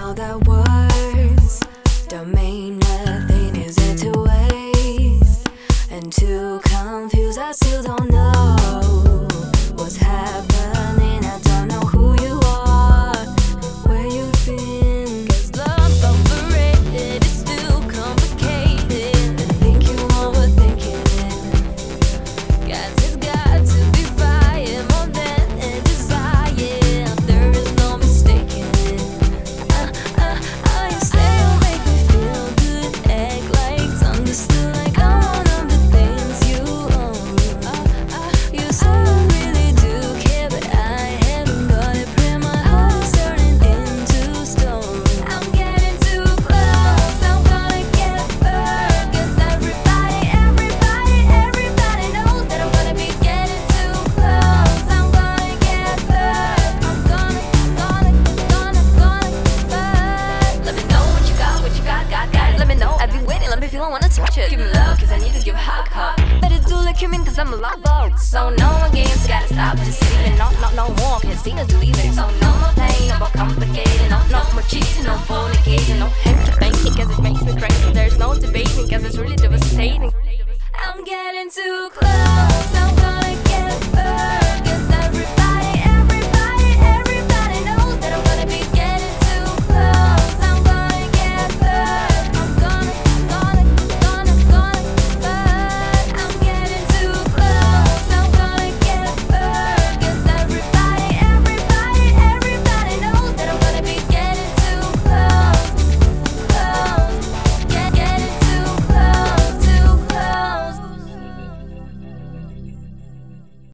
know that words don't mean nothing. Is it to waste and to confuse? I still don't know what's happening. I don't know who you are, where you've been. 'Cause love's overrated, it's still complicated. I think you overthinking it. Guys, it's got to be fire more than a desire. There is no mistaking it. You say you'll make me feel good, act like it's understood, like I'm one of the things you own. You say you really do care, but I haven't got it. Pray my heart is turning into stone. I'm getting too close, I'm gonna get burned. 'Cause everybody knows that I'm gonna be getting too close. I'm gonna get burned. I'm gonna burn. Let me know what you got it. Let me know, I've been waiting, let me feel, I wanna touch it. Give me love, 'cause I need to give a hug. Better do like you mean, 'cause I'm a lover. So no more games, gotta stop, just see it. No more, can't see us leaving. So no more pain, no